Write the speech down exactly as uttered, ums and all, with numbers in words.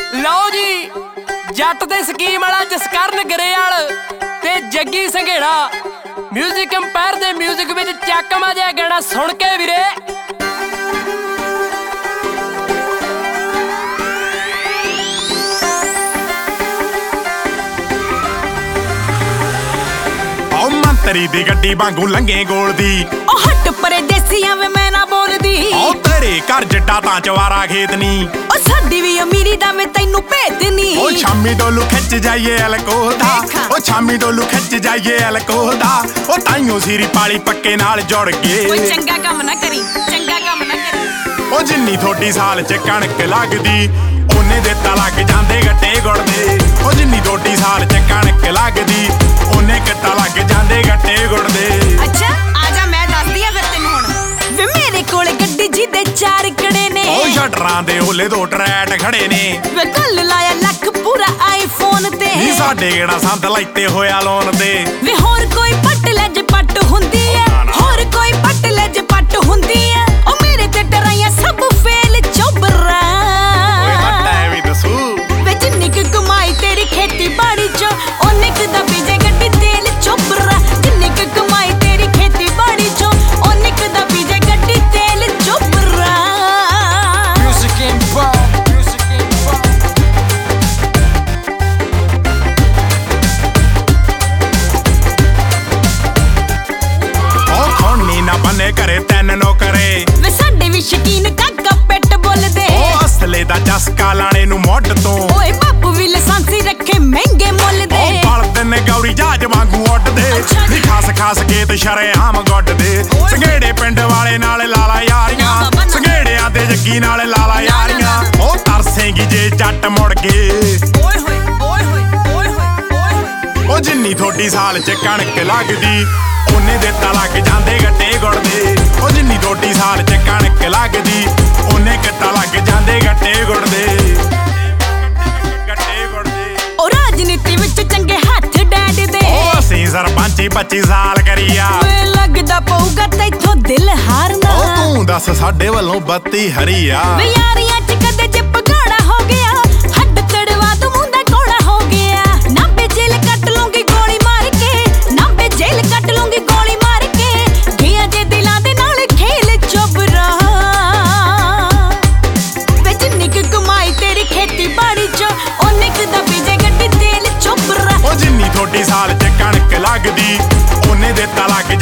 ਲਓ ਜੀ ਜੱਟ ਦੇ ਸਕੀਮ ਵਾਲਾ ਜਸਕਰਨ ਗਰੇਵਾਲ ਤੇ ਜੱਗੀ ਸੰਘੇੜਾ ਮਿਊਜ਼ਿਕ ਕੰਪੇਅਰ ਦੇ ਮਿਊਜ਼ਿਕ ਵਿੱਚ ਚੱਕਮਾ ਜਿਹਾ ਗਾਣਾ ਸੁਣ ਕੇ ਵੀਰੇ ਓ ਮੰਤਰੀ ਦੀ ਗੱਡੀ ਵਾਂਗੂ ਲੰਘੇ ਗੋਲ ਦੀ ਓ ਹੱਟ ਪਰੇ ਦੇਸੀਆਂ ਵੇ ਮੈਂ ਨਾ ਬੋਲਦੀ ਓ ਤੇਰੇ ਘਰ ਜੱਟਾ ਤਾਂ ਚਵਾਰਾ ਖੇਤ ਨੀ ਓ ਸਾਡੀ ਵੀ ਅਮੀਰੀ ਦਾ ਮੈਂ ਤੈਨੂੰ ਭੇਦ ਨੀ ਓ ਸ਼ਾਮੀ ਡੋਲੂ ਖਿੱਚ ਜਾਈਏ ਅਲਕੋਹ ਦਾ ਓ ਸ਼ਾਮੀ ਡੋਲੂ ਖਿੱਚ ਜਾਈਏ ਅਲਕੋਹ ਦਾ ਓ ਤਾਈਓ ਸੀਰੀ ਪਾਲੀ ਪੱਕੇ ਨਾਲ ਜੁੜ ਗਏ ਓਏ ਚੰਗਾ ਕੰਮ ਨਾ ਕਰੀ ਚੰਗਾ ਕੰਮ ਨਾ ਕਰੀ ਓ ਜਿੰਨੀ ਥੋੜੀ ਸਾਲ ਚ ਕਣਕ ਲੱਗਦੀ ਉਹਨੇ ਦੇ ਤਾਂ ਲੱਗ ਜਾਂਦੇ ਗੱਟੇ ਗੁੜਦੇ ਓ ਜਿੰਨੀ ਥੋੜੀ ਸਾਲ ਚ ਕਣਕ ਲੱਗਦੀ ਉਹਨੇ ਕਿੱਤਾ ਲੱਗ ਜਾਂਦੇ ਗੱਟੇ ਗੁੜਦੇ ਅੱਛਾ ਆ ਜਾ ਮੈਂ ਦੱਸਦੀ ਆ ਫਿਰ ਤੈਨੂੰ ਹੁਣ ਵੇ ਮੇਰੇ ਕੋਲ ਗੱਡੀ ਜੀ ਦੇ ਚਾਰ ਕੜੇ ਨੇ ਓ ਸ਼ਟਰਾਂ ਦੇ ਓਲੇ ਦੋ ਟਰੈਟ ਖੜੇ ਨੇ ਵੇ ਕੱਲ ਲਾਇਆ ਲੱਖ ਪੂਰਾ ਆਈਫੋਨ ਤੇ ਨੀ ਸਾਡੇ ਕਿਹੜਾ ਸੰਦ ਲਾਈਤੇ ਹੋਇਆ ਲੋਨ ਤੇ ਵੇ ਹੋਰ ਕੋਈ ਪੱਟ ਲੈ ਜੇ ਪੱਟ ਹੁੰਦੀ ਐ ਹੋਰ ਕੋਈ ਪੱਟ ਲੈ ਜੇ ਪੱਟ ਹੁੰਦੀ ਐ ਓ ਮੇਰੇ ਤੇ ਡਰਾਈਆਂ ਸਭ ਫੇਲ ਚੋਬਰਾ ਓਏ ਹੱਟਾ ਐ ਵੀ ਦਸੂ ਵੇ ਜਿੰਨੀ ਕੁ ਕਮਾਈ ਤੇਰੀ ਖੇਤੀ ਬਾੜੀ ਚ ਉਹਨੇ ਕੁ ਦਾ ਬੀਜੇ ਗੱਡੀ ਤੇਲ ਚੋਬਰਾ ਜਿੰਨੀ ਕੁ ਕਮਾਈ ਤੇਰੀ ਖੇਤੀ ਬਾੜੀ ਚ ਉਹਨੇ ਕੁ ਦਾ ਬੀਜੇ ਗੱਡੀ ਤੇਲ ਚੋਬਰਾ ਮਿਊਜ਼ਿਕ ਕੰਪੇਅਰ ਮਿਊਜ਼ਿਕ ਕੰਪੇਅਰ ਓ ਖੋਣੀ ਨਾ ਬਨੇ ਕਰੇ ਤੈਨ ਨੋ ਕਰੇ ਵੇ ਸਾਡੇ ਵੀ ਸ਼ਕੀਨ ਕਾਕਾ ਪਿੱਟ ਬੋਲਦੇ ਓ ਅਸਲੇ ਦਾ ਚਸਕਾ ਲਾਣੇ ਨੂੰ ਮੁੱਢ ਤੋਂ ਓਏ ਬਾਪੂ ਵੀ ਲਾਇਸੈਂਸੀ ਰੱਖੇ ਮਹਿੰਗੇ ਮੁੱਲ ਦੇ ਓ ਬਲਦ ਨੇ ਗੌਰੀ ਜਹਾਜ ਵਾਂਗੂ ਉੱਡਦੇ ਨੀ ਖਾਸ ਖਾਸ ਕੇ ਤੇ ਸ਼ਰੇਆਮ ਗੁੱਡਦੇ ਸੰਘੇੜੇ ਪਿੰਡ ਵਾਲੇ ਨਾਲ ਲਾਲਾ ਯਾਰੀਆਂ ਸੰਘੇੜਿਆਂ ਦੇ ਜੱਗੀ ਨਾਲ ਲਾਲਾ ਯਾਰੀਆਂ ਓ ਤਰਸੇਂਗੀ ਜੇ ਜੱਟ ਮੁੜ ਗਏ ਓਏ ਹੋਏ ਓਏ ਹੋਏ ਓਏ ਹੋਏ ਓਏ ਹੋਏ ਓ ਜਿੰਨੀ ਥੋੜੀ ਸਾਲ ਚ ਕਣਕ ਲੱਗਦੀ ਉਹਨੇ ਦੇ ਤਾਂ ਲੱਗ ਜਾਂਦੇ ਗੱਟੇ ਗੁੜਦੇ ਓ ਜਿੰਨੀ ਥੋੜੀ ਸਾਲ ਚ ਕਣਕ ਲੱਗਦੀ ਉਹਨੇ ਕਿੱਤਾ ਲੱਗ ਜਾਂਦੇ ਗੱਟੇ ਗੁੜਦੇ ਗੱਟੇ ਗੁੜਦੇ ਓ ਰਾਜਨੀਤੀ ਵਿੱਚ ਚੰਗੇ ਹੱਥ ਡੈਡ ਦੇ ਓ ਅਸੀਂ ਸਰਪੰਚੀ ਪੱਚੀ ਸਾਲ ਕਰੀਆ ਵੇ ਲੱਗਦਾ ਪਊਗਾ ਤੈਥੋਂ ਦਿਲ ਹਾਰਨਾ ਓ ਤੂੰ ਦੱਸ ਸਾਡੇ ਵੱਲੋਂ ਬੱਤੀ ਹਰੀਆ ਵੇ ਯਾਰੀਆਂ ਚ ਕਦੇ ਜੇ ਪਗਾੜਾ ਹੋ ਗਿਆ ਹੱਡ ਤੜਵਾ ਤੂੰ ਮੁੰਡਾ ਕੋੜਾ ਹੋ ਗਿਆ ਨਾ ਬੇ ਜੇਲ ਕੱਟ ਲੂੰਗੀ ਗੋਲੀ ਮਾਰ ਕੇ ਨਾ ਬੇ ਜੇਲ ਕੱਟ ਲੂੰਗੀ ਗੋਲੀ ਮਾਰ ਕੇ ਗਿਆ ਜੇ ਦਿਲਾਂ ਦੇ ਨਾਲ ਖੇਲ ਚੋਬਰਾ ਵੇ ਜਿੰਨੀ ਕੁ ਕਮਾਈ ਤੇਰੀ ਖੇਤੀ ਬਾੜੀ ਚ ਉਹਨੇ ਕੁ ਦਾ ਬੀਜੇ ਗੱਡੀ ਤੇਲ ਚੋਬਰਾ ਓ ਜਿੰਨੀ ਥੋੜੀ ਸਾਲ ਚ ਕਣਕ ਲੱਗਦੀ ਉਹਨੇ ਦੇ ਤਾਂ ਲੱਗ